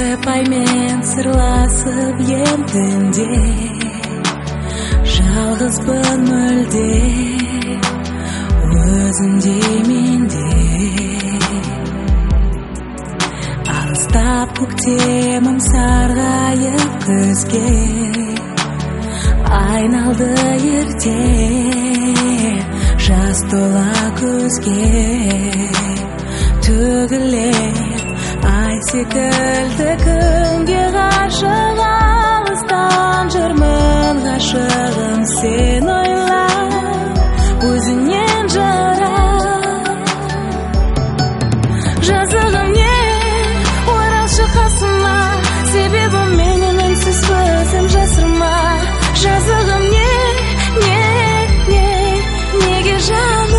Аймен сырласып ертеңде жалғызбын мүлде өзіңде менде алыстап көктемім сарғайып күзге айналды ерте жас тола көзге төгілер ай секілді күнге ғашық алыстан жүрмін ғашығым сен ойлап өзіңнен жырақ жазығым не оралшы қасыма себебі менен үнсіз өзім жасырма жазығым неге жаным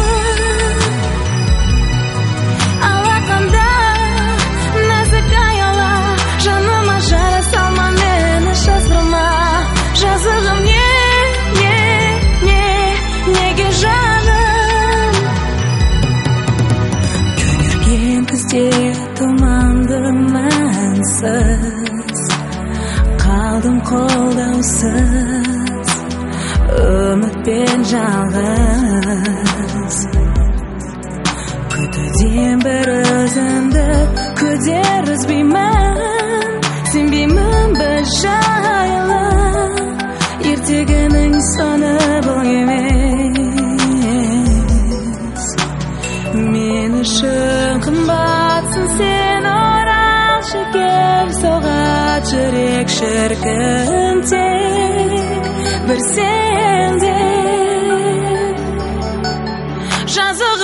Тұманды мәнсіз қалдым қолдаусыз үмітпен жалғыз күтуден бір өзімді күдер үзбеймін сенбеймін біз жайлы ертегінің соңы бұл емес мен үшін қымбатсың сен оралшы кел соғат жүрек шіркін тек бір сенде жазық